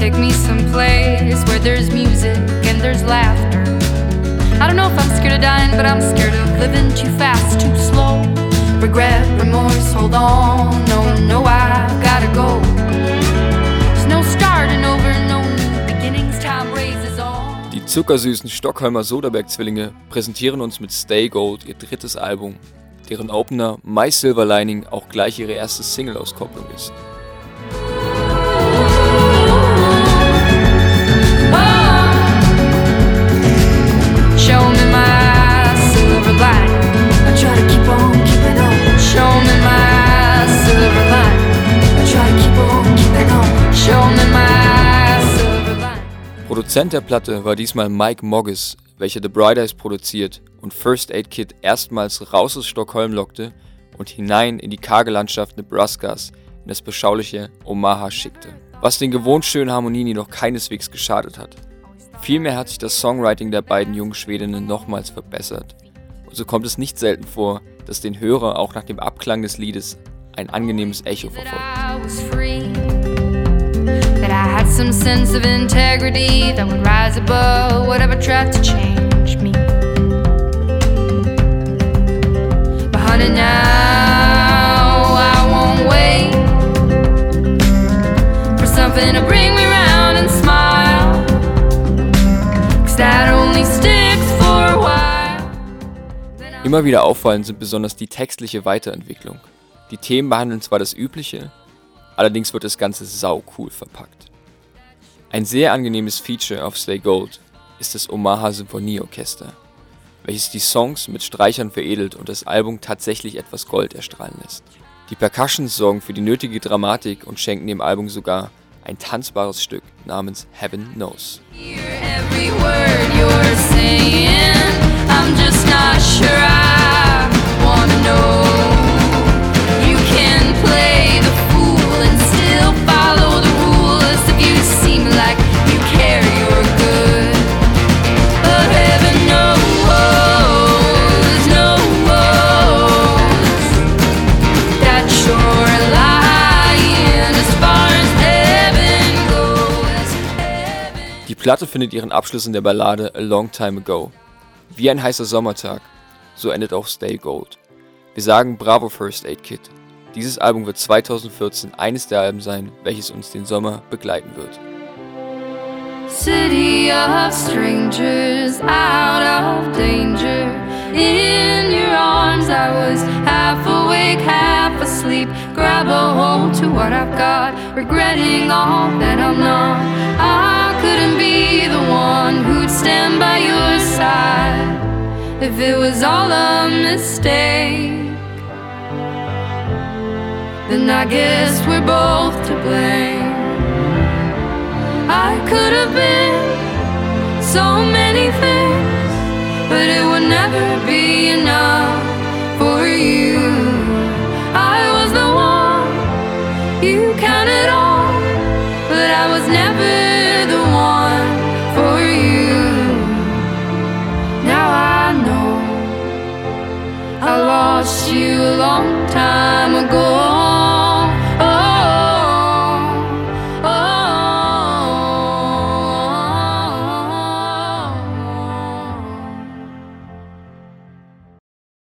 take me someplace where there's music and there's laughter. I don't know if I'm scared of dying, but I'm scared of living too fast, too slow. Regret, remorse, hold on, no, I've gotta go. There's no starting over, no new beginnings, time raises on. Die zuckersüßen Stockholmer Soderbergh-Zwillinge präsentieren uns mit Stay Gold ihr drittes Album, deren Opener My Silver Lining auch gleich ihre erste Single-Auskopplung ist. Show me my silver lining. I try to keep on keeping on. Show me my silver lining. I try to keep on keeping on. Show me my silver lining. Produzent der Platte war diesmal Mike Mogis, welcher The Bright Eyes produziert und First Aid Kit erstmals raus aus Stockholm lockte und hinein in die karge Landschaft Nebraskas in das beschauliche Omaha schickte. Was den gewohnt schönen Harmonien jedoch keineswegs geschadet hat. Vielmehr hat sich das Songwriting der beiden jungen Schwedinnen nochmals verbessert. Und so kommt es nicht selten vor, dass den Hörer auch nach dem Abklang des Liedes ein angenehmes Echo verfolgt. That I had some sense of integrity that would rise above whatever tried to change me. But honey, now I won't wait for something to bring me round and smile, 'cause that only sticks for a while. Immer wieder auffallend sind besonders die textliche Weiterentwicklung. Die Themen behandeln zwar das Übliche, allerdings wird das Ganze sau cool verpackt. Ein sehr angenehmes Feature auf Stay Gold ist das Omaha Symphonieorchester, welches die Songs mit Streichern veredelt und das Album tatsächlich etwas Gold erstrahlen lässt. Die Percussions sorgen für die nötige Dramatik und schenken dem Album sogar ein tanzbares Stück namens Heaven Knows. Every word you're saying, I'm just not sure I wanna know. You can play the fool and still follow the rules if you seem like you care, you're good. But heaven knows, that you're lying as far as heaven goes. Die Platte findet ihren Abschluss in der Ballade A Long Time Ago. Wie ein heißer Sommertag, so endet auch Stay Gold. Wir sagen Bravo First Aid Kit. Dieses Album wird 2014 eines der Alben sein, welches uns den Sommer begleiten wird. City of strangers, out of danger. In your arms I was half awake, half asleep. Grab a hold to what I've got, regretting all that I'm not. I couldn't be the one who'd stand by your side if it was all a mistake. Then I guess we're both to blame. I could have been so many things, but it would never be enough for you. I was the one you counted on, but I was never the one for you. Now I know I lost you a long time ago.